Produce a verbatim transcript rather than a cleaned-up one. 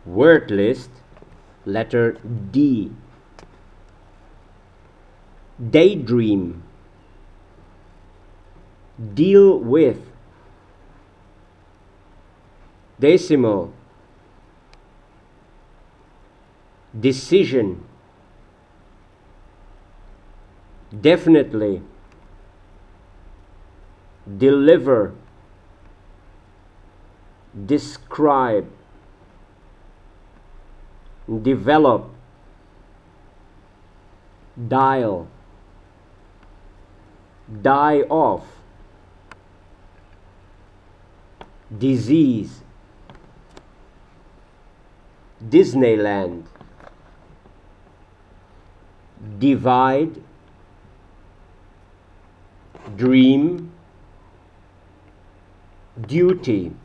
Word list, letter D. Daydream. Deal with. Decimal. Decision. Definitely. Deliver. Describe. Develop. Dial. Die off. Disease. Disneyland. Divide. Dream. Duty.